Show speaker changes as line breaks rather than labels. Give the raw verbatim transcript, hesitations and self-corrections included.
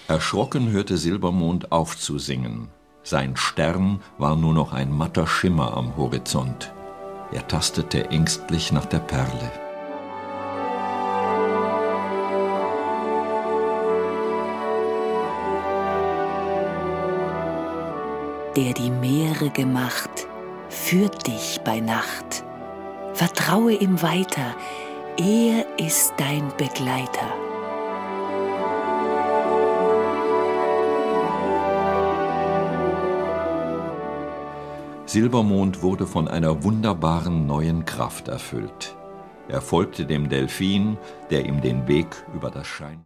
Erschrocken hörte Silbermond auf zu singen. Sein Stern war nur noch ein matter Schimmer am Horizont. Er tastete ängstlich nach der Perle.
Der die Meere gemacht, führt dich bei Nacht. Vertraue ihm weiter, er ist dein Begleiter.
Silbermond wurde von einer wunderbaren neuen Kraft erfüllt. Er folgte dem Delphin, der ihm den Weg über das Schein